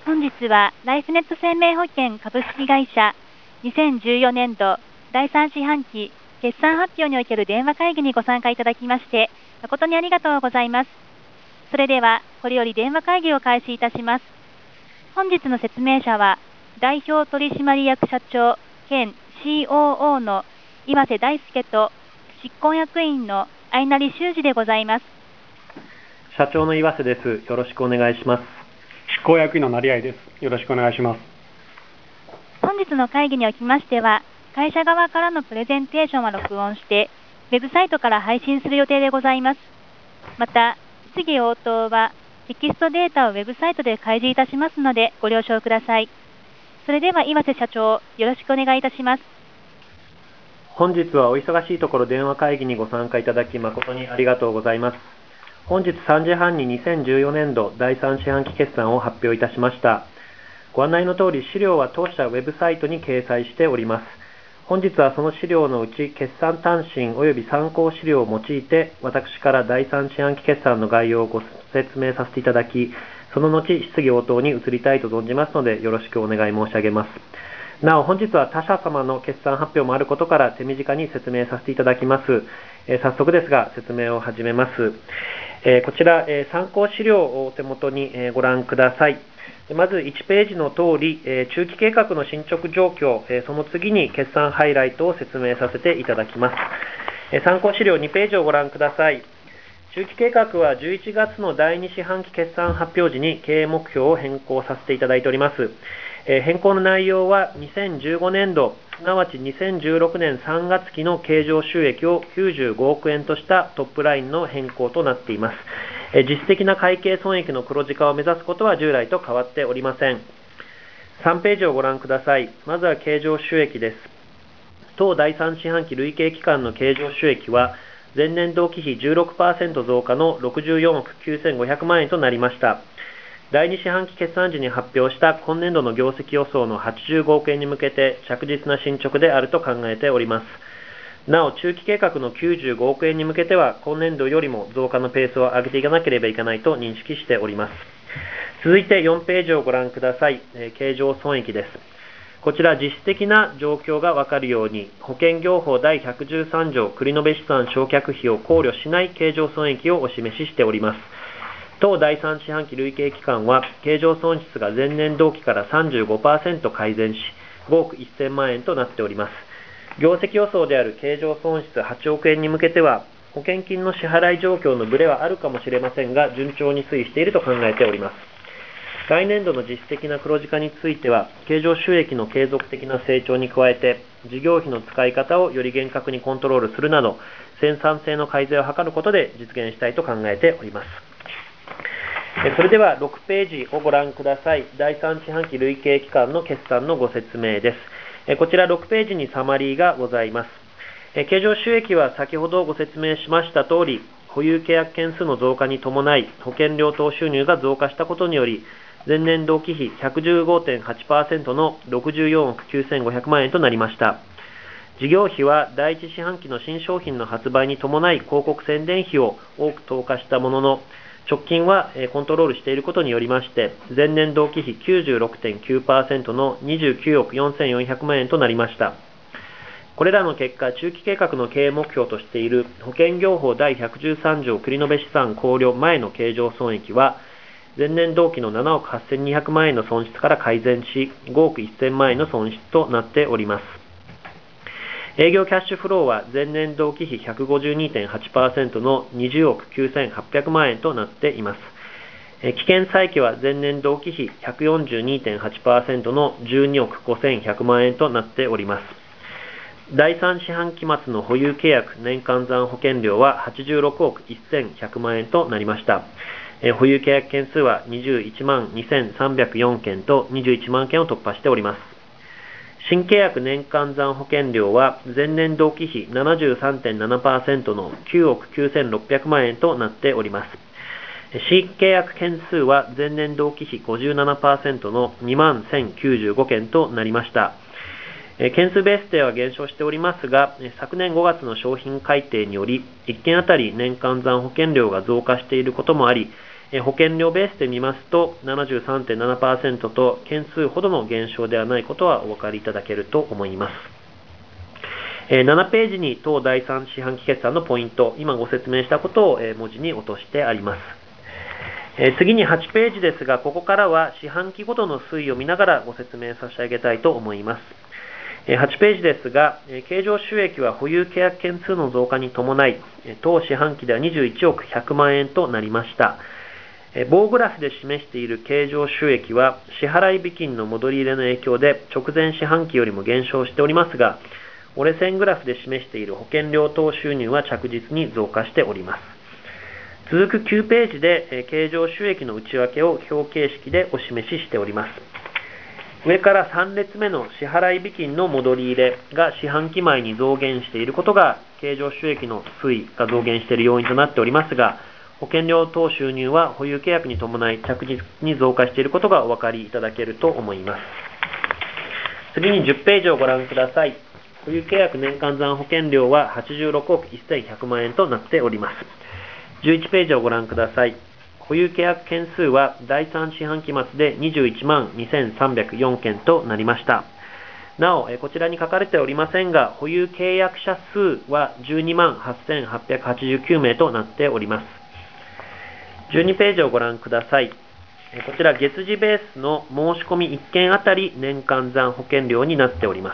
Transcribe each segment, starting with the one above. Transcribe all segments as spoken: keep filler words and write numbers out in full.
本日はライフネット生命保険株式会社にせんじゅうよねんどだいさん四半期決算発表における電話会議にご参加いただきまして誠にありがとうございます。それではこれより電話会議を開始いたします。本日の説明者は代表取締役社長兼 シーオーオー の岩瀬大輔と執行役員の相成修二でございます。 社長の岩瀬です。よろしくお願いします。 執行役員の成合です。よろしくお願いします。 本日の会議におきましては、会社側からのプレゼンテーションは録音して、ウェブサイトから配信する予定でございます。また、質疑応答はテキストデータをウェブサイトで開示いたしますのでご了承ください。それでは岩瀬社長、よろしくお願いいたします。 本日はお忙しいところ電話会議にご参加いただき誠にありがとうございます。本日さんじはんににせんじゅうよねんどだいさん四半期決算を発表いたしました。ご案内の通り資料は当社ウェブサイトに掲載しております。本日はその資料のうち決算単身及び参考資料を用いて私からだいさん四半期決算の概要をご説明させていただき、その後質疑応答に移りたいと存じますのでよろしくお願い申し上げます。なお本日は他社様の決算発表もあることから手短に説明させていただきます。えー、早速ですが説明を始めます。えー、こちら、えー、参考資料をお手元に、えー、ご覧ください。まずいちページの通り、えー、中期計画の進捗状況、えー、その次に決算ハイライトを説明させていただきます。えー、参考資料にページをご覧ください。中期計画はじゅういちがつのだいに四半期決算発表時に経営目標を変更させていただいております。えー、変更の内容はにせんじゅうごねんど、すなわちにせんじゅうろくねんさんがつ期の経常収益をきゅうじゅうごおくえんとしたトップラインの変更となっています。えー、実質的な会計損益の黒字化を目指すことは従来と変わっておりません。さんページをご覧ください。まずは経常収益です。当だいさん四半期累計期間の経常収益は前年同期比 じゅうろくパーセント 増加のろくじゅうよんおくきゅうせんごひゃくまんえんとなりました。だいに四半期決算時に発表した今年度の業績予想のはちじゅうごおくえんに向けて着実な進捗であると考えております。なお中期計画のきゅうじゅうごおくえんに向けては今年度よりも増加のペースを上げていかなければいけないと認識しております。続いてよんページをご覧ください。えー、経常損益です。こちら実質的な状況がわかるように保険業法だいひゃくじゅうさんじょう繰延資産償却費を考慮しない経常損益をお示ししております。当だいさん四半期累計期間は経常損失が前年同期から さんじゅうごパーセント 改善しごおくせんまんえんとなっております。業績予想である経常損失はちおくえんに向けては保険金の支払い状況のブレはあるかもしれませんが順調に推移していると考えております。来年度の実質的な黒字化については経常収益の継続的な成長に加えて事業費の使い方をより厳格にコントロールするなど生産性の改善を図ることで実現したいと考えております。それではろくページをご覧ください。だいさん四半期累計期間の決算のご説明です。こちらろくページにサマリーがございます。経常収益は先ほどご説明しました通り、保有契約件数の増加に伴い保険料等収入が増加したことにより、前年同期比 ひゃくじゅうごてんはちパーセント のろくじゅうよんおくきゅうせんごひゃくまんえんとなりました。事業費はだいいち四半期の新商品の発売に伴い広告宣伝費を多く投下したものの、直近はコントロールしていることによりまして前年同期比 きゅうじゅうろくてんきゅうパーセント のにじゅうきゅうおくよんせんよんひゃくまんえんとなりました。これらの結果、中期計画の経営目標としている保険業法だいひゃくじゅうさんじょう繰延資産考慮前の経常損益は前年同期のななおくはっせんにひゃくまんえんの損失から改善しごおくせんまんえんの損失となっております。営業キャッシュフローは前年同期比 ひゃくごじゅうにてんはちパーセント のにじゅうおくきゅうせんはっぴゃくまんえんとなっています。期限債期は前年同期比 ひゃくよんじゅうにてんはちパーセント のじゅうにおくごせんひゃくまんえんとなっております。だいさん四半期末の保有契約年間残保険料ははちじゅうろくおくせんひゃくまんえんとなりました。保有契約件数はにじゅういちまんにせんさんびゃくよんけんとにじゅういちまんけんを突破しております。新契約年間残保険料は前年同期比 ななじゅうさんてんななパーセント のきゅうおくきゅうせんろっぴゃくまんえんとなっております。新契約件数は前年同期比 ごじゅうななパーセント のにまんせんきゅうじゅうごけんとなりました。件数ベースでは減少しておりますが、昨年ごがつの商品改定によりいっけんあたり年間残保険料が増加していることもあり、 保険料ベースで見ますと ななじゅうさんてんななパーセント と件数ほどの減少ではないことはお分かりいただけると思います。ななページに当だいさん四半期決算のポイント、今ご説明したことを文字に落としてあります。次にはちページですが、ここからは四半期ごとの推移を見ながらご説明差し上げたいと思います。はちページですが、経常収益は保有契約件数の増加に伴い、当四半期ではにじゅういちおくひゃくまんえんとなりました。棒グラフで示している経常収益は、支払い備金の戻り入れの影響で直前四半期よりも減少しておりますが、折れ線グラフで示している保険料等収入は着実に増加しております。続くきゅうページで、経常収益の内訳を表形式でお示ししております。上からさん列目の支払い備金の戻り入れが四半期前に増減していることが、経常収益の推移が増減している要因となっておりますが、保険料等収入は保有契約に伴い着実に増加していることがお分かりいただけると思います。次にじゅっページをご覧ください。保有契約年間残保険料ははちじゅうろくおくせんひゃくまんえんとなっております。じゅういちページをご覧ください。保有契約件数はだいさん四半期末でにじゅういちまんにせんさんびゃくよんけんとなりました。なお、こちらに書かれておりませんが、保有契約者数はじゅうにまんはっせんはっぴゃくはちじゅうきゅうめいとなっております。じゅうにページをご覧ください。こちら月次ベースの申し込みいっけんあたり年間残保険料になっております。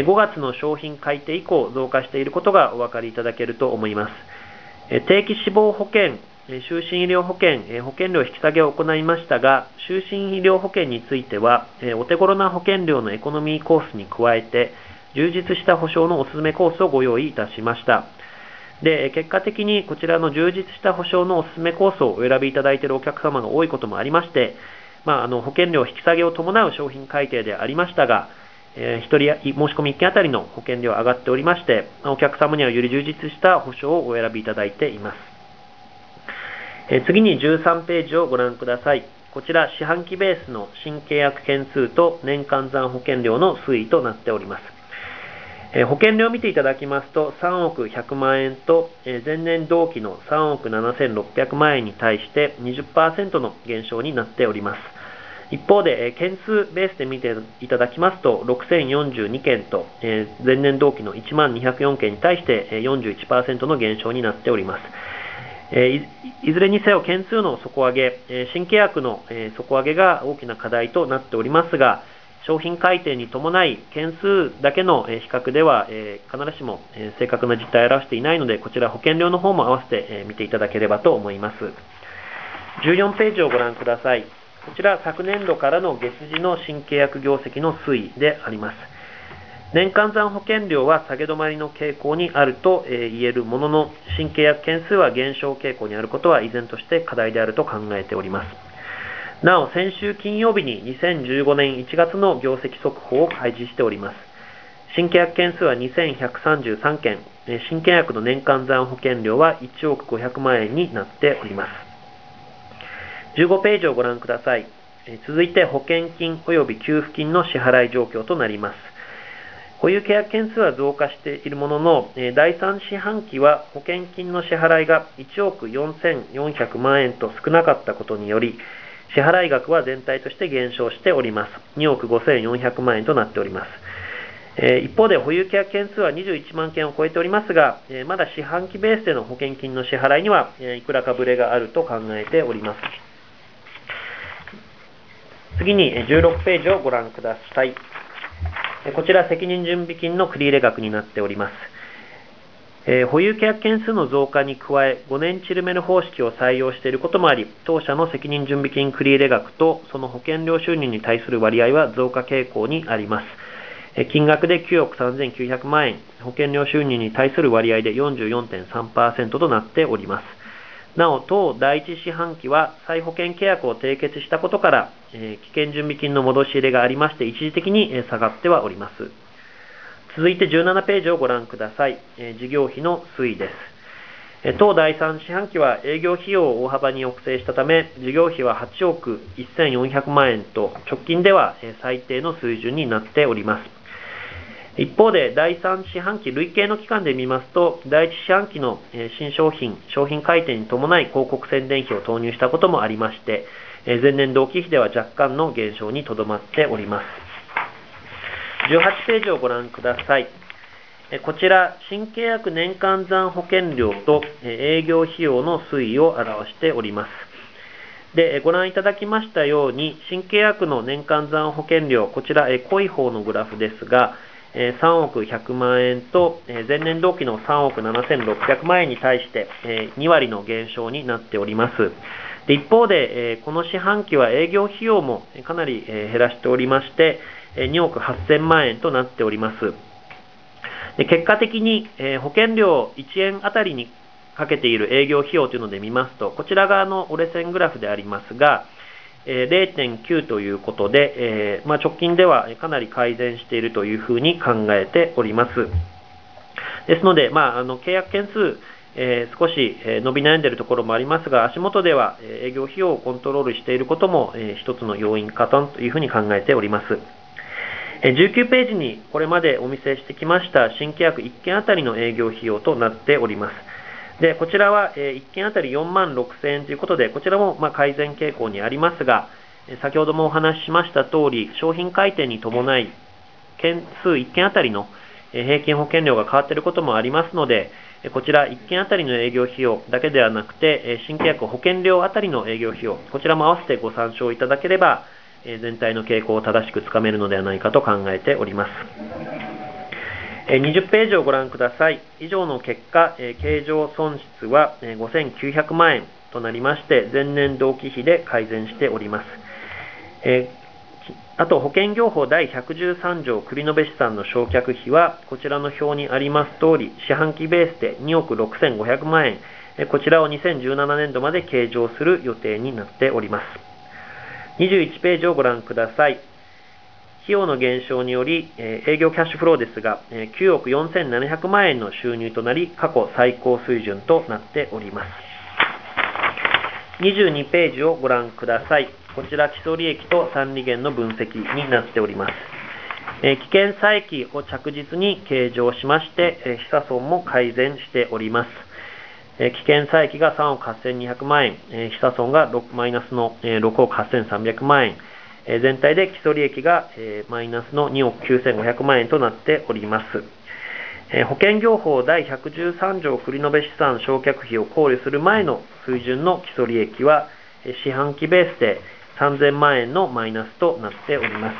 ごがつの商品改定以降増加していることがお分かりいただけると思います。定期死亡保険、就寝医療保険、保険料引き下げを行いましたが、就寝医療保険については、お手頃な保険料のエコノミーコースに加えて、充実した保証のおすすめコースをご用意いたしました。で、結果的にこちらの充実した保証のおすすめコースをお選びいただいているお客様が多いこともありまして、まあ、あの保険料引き下げを伴う商品改定でありましたが、えー、ひとり申し込みいっけんあたりの保険料上がっておりまして、お客様にはより充実した保証をお選びいただいています。えー、次にじゅうさんページをご覧ください。こちら四半期ベースの新契約件数と年間残保険料の推移となっております。えー、保険料を見ていただきますとさんおくひゃくまんえんと、えー、前年同期のさんおくななせんろっぴゃくまんえんに対して にじゅっパーセント の減少になっております。一方で、えー、件数ベースで見ていただきますとろくせんよんじゅうにけんと、えー、前年同期のいちまんにひゃくよんけんに対して、えー、よんじゅういちパーセント の減少になっております。えー、い, いずれにせよ件数の底上げ、えー、新契約の、えー、底上げが大きな課題となっておりますが、商品改定に伴い件数だけの比較では、えー、必ずしも正確な実態を表していないので、こちら保険料の方も合わせて見ていただければと思います。じゅうよんページをご覧ください。こちら昨年度からの月次の新契約業績の推移であります。年間残保険料は下げ止まりの傾向にあると言えるものの、新契約件数は減少傾向にあることは依然として課題であると考えております。なお、先週金曜日ににせんじゅうごねんいちがつの業績速報を開示しております。新契約件数はにせんひゃくさんじゅうさんけん、新契約の年間残保険料はいちおくごひゃくまんえんになっております。じゅうごページをご覧ください。続いて保険金及び給付金の支払い状況となります。保有契約件数は増加しているものの、だいさん四半期は保険金の支払いがいちおくよんせんよんひゃくまんえんと少なかったことにより、支払い額は全体として減少しております。におくごせんよんひゃくまんえんとなっております。えー、一方で保有契約件数はにじゅういちまんけんを超えておりますが、えー、まだ四半期ベースでの保険金の支払いには、えー、いくらかブレがあると考えております。次にじゅうろくページをご覧ください。こちら責任準備金の繰入額になっております。えー、保有契約件数の増加に加え、ごねんチルメル方式を採用していることもあり、当社の責任準備金繰入額とその保険料収入に対する割合は増加傾向にあります。えー、金額できゅうおくさんぜんきゅうひゃくまんえん、保険料収入に対する割合で よんじゅうよんてんさんパーセント となっております。なお、当だいいち四半期は再保険契約を締結したことから、えー、危険準備金の戻し入れがありまして、一時的に下がってはおります。続いてじゅうななページをご覧ください。えー、事業費の推移です。えー、当だいさん四半期は営業費用を大幅に抑制したため、事業費ははちおくせんよんひゃくまんえんと直近では最低の水準になっております。 一方で、だいさん四半期累計の期間で見ますと、だいいち四半期の新商品、商品改定に伴い広告宣伝費を投入したこともありまして、前年同期比では若干の減少にとどまっております。じゅうはちページをご覧ください。こちら、新契約年間残保険料と営業費用の推移を表しております。で、ご覧いただきましたように、新契約の年間残保険料、こちら、濃い方のグラフですが、さんおくひゃくまんえんと前年同期のさんおくななせんろっぴゃくまんえんに対してにわりの減少になっております。で、一方で、この四半期は営業費用もかなり減らしておりまして、におくはっせんまんえんとなっております。で、結果的に保険料いちえんあたりにかけている営業費用というので見ますと、こちら側の折れ線グラフでありますが、ゼロてんきゅう ということで、えーまあ、直近ではかなり改善しているというふうに考えております。ですので、まあ、あの契約件数、えー、少し伸び悩んでいるところもありますが、足元では営業費用をコントロールしていることも、えー、一つの要因かというふうに考えております。じゅうきゅうページにこれまでお見せしてきました新契約いっけんあたりの営業費用となっております。で、こちらはいっけんあたりよんまんろくせんえんということで、こちらもまあ改善傾向にありますが、先ほどもお話ししました通り、商品改定に伴い、件数いっけんあたりの平均保険料が変わっていることもありますので、こちらいっけんあたりの営業費用だけではなくて、新契約保険料あたりの営業費用、こちらも合わせてご参照いただければ、全体の傾向を正しくつかめるのではないかと考えております。にじゅうページをご覧ください。以上の結果、経常損失はごせんきゅうひゃくまんえんとなりまして、前年同期比で改善しております。あと、保険業法だいひゃくじゅうさんじょう繰延資産の償却費は、こちらの表にあります通り、四半期ベースでにおくろくせんごひゃくまんえん、こちらをにせんじゅうななねんどまで計上する予定になっております。にじゅういちページをご覧ください。費用の減少により、営業キャッシュフローですが、きゅうおくよんせんななひゃくまんえんの収入となり、過去最高水準となっております。にじゅうにページをご覧ください。こちら基礎利益と単利減の分析になっております。危険差益を着実に計上しまして、被差損も改善しております。危険差益がさんおくはっせんにひゃくまんえん、被差損がマイナスのろくおくはっせんさんびゃくまんえん、全体で基礎利益がマイナスのにおくきゅうせんごひゃくまんえんとなっております。保険業法だいひゃくじゅうさんじょう繰延資産償却費を考慮する前の水準の基礎利益は、四半期ベースでさんぜんまんえんのマイナスとなっております。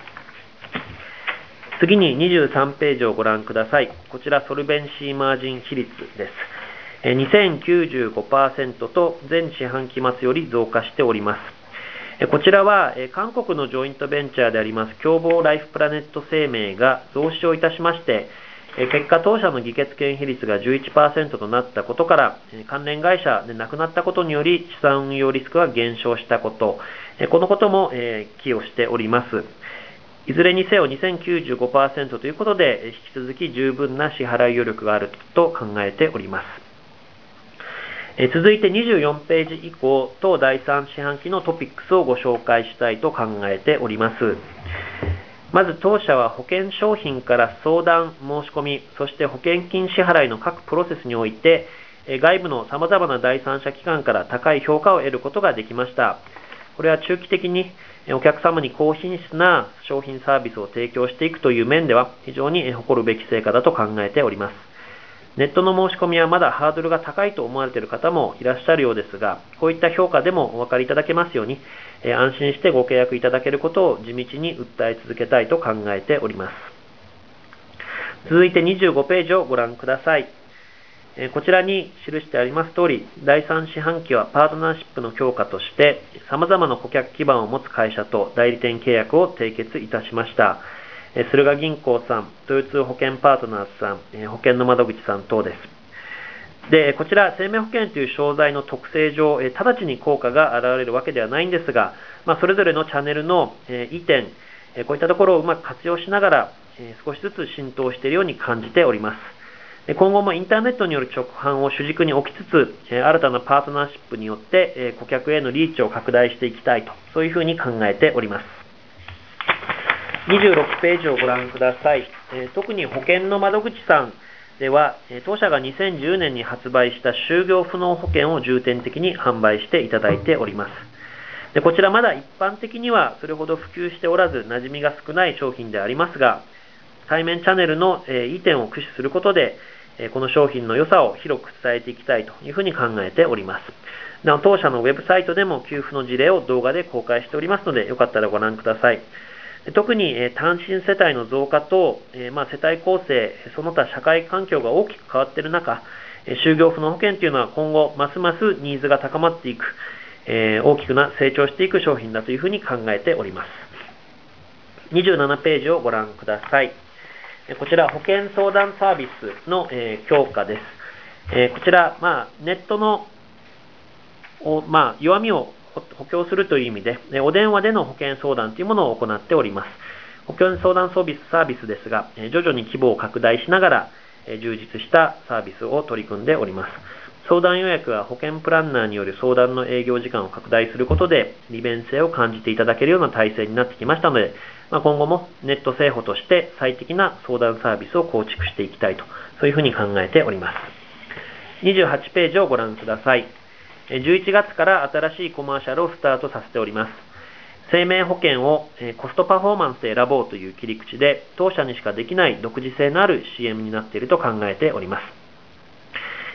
次ににじゅうさんページをご覧ください。こちらソルベンシーマージン比率です。にせんきゅうじゅうごパーセント と前四半期末より増加しております。こちらは韓国のジョイントベンチャーであります共謀ライフプラネット生命が増資をいたしまして、結果当社の議決権比率が じゅういちパーセント となったことから、関連会社でなくなったことにより資産運用リスクが減少したこと、このことも寄与しております。いずれにせよ にせんきゅうじゅうごパーセント ということで、引き続き十分な支払い余力があると考えております。続いてにじゅうよんページ以降、当だいさん四半期のトピックスをご紹介したいと考えております。まず当社は保険商品から相談、申し込み、そして保険金支払いの各プロセスにおいて、外部の様々な第三者機関から高い評価を得ることができました。これは中期的にお客様に高品質な商品サービスを提供していくという面では非常に誇るべき成果だと考えております。ネットの申し込みはまだハードルが高いと思われている方もいらっしゃるようですが、こういった評価でもお分かりいただけますように、安心してご契約いただけることを地道に訴え続けたいと考えております。続いてにじゅうごページをご覧ください。こちらに記してあります通り、だいさん四半期はパートナーシップの強化として、様々な顧客基盤を持つ会社と代理店契約を締結いたしました。駿河銀行さん、豊通保険パートナーズさん、保険の窓口さん等です。で、こちら、生命保険という商材の特性上、直ちに効果が現れるわけではないんですが、まあ、それぞれのチャンネルの移転、こういったところをうまく活用しながら、少しずつ浸透しているように感じております。今後もインターネットによる直販を主軸に置きつつ、新たなパートナーシップによって顧客へのリーチを拡大していきたいと、そういうふうに考えております。 にじゅうろくページをご覧ください。えー、特に保険の窓口さんでは、当社がにせんじゅうねんに発売した就業不能保険を重点的に販売していただいております。でこちらまだ一般的にはそれほど普及しておらず、馴染みが少ない商品でありますが、対面チャンネルの、えー、いい点を駆使することで、えー、この商品の良さを広く伝えていきたいというふうに考えております。なお当社のウェブサイトでも給付の事例を動画で公開しておりますので、よかったらご覧ください。特に、えー、単身世帯の増加と、えーまあ、世帯構成、その他社会環境が大きく変わっている中、えー、就業不能保険というのは今後ますますニーズが高まっていく、えー、大きくな成長していく商品だというふうに考えております。にじゅうななページをご覧ください。こちら保険相談サービスの、えー、強化です。えー、こちら、まあ、ネットのお、まあ、弱みを補強するという意味で、お電話での保険相談というものを行っております。保険相談サービスサービスですが、徐々に規模を拡大しながら、充実したサービスを取り組んでおります。相談予約は保険プランナーによる相談の営業時間を拡大することで、利便性を感じていただけるような体制になってきましたので、まあ、今後もネット製法として最適な相談サービスを構築していきたいと、そういうふうに考えております。にじゅうはちページをご覧ください。じゅういちがつから新しいコマーシャルをスタートさせております。生命保険をコストパフォーマンスで選ぼうという切り口で、当社にしかできない独自性のある シーエム になっていると考えております。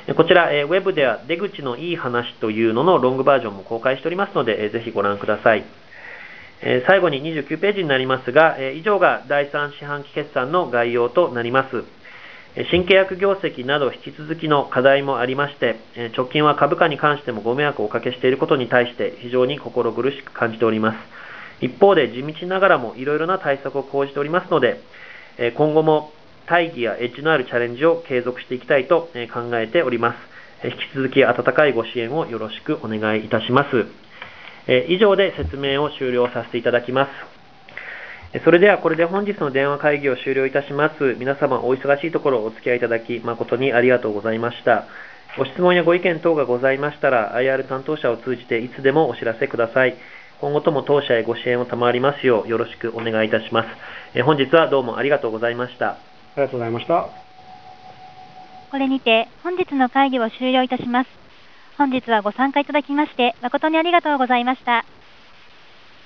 こちら、ウェブでは出口のいい話というののロングバージョンも公開しておりますので、ぜひご覧ください。最後ににじゅうきゅうページになりますが、以上がだいさん四半期決算の概要となります。新契約業績など引き続きの課題もありまして、直近は株価に関してもご迷惑をおかけしていることに対して非常に心苦しく感じております。一方で地道ながらもいろいろな対策を講じておりますので、今後も大義やエッジのあるチャレンジを継続していきたいと考えております。引き続き温かいご支援をよろしくお願いいたします。以上で説明を終了させていただきます。それではこれで本日の電話会議を終了いたします。皆様お忙しいところお付き合いいただき誠にありがとうございました。ご質問やご意見等がございましたら アイアール 担当者を通じていつでもお知らせください。今後とも当社へご支援を賜りますようよろしくお願いいたします。え本日はどうもありがとうございました。 ありがとうございました。 これにて本日の会議を終了いたします。本日はご参加いただきまして誠にありがとうございました。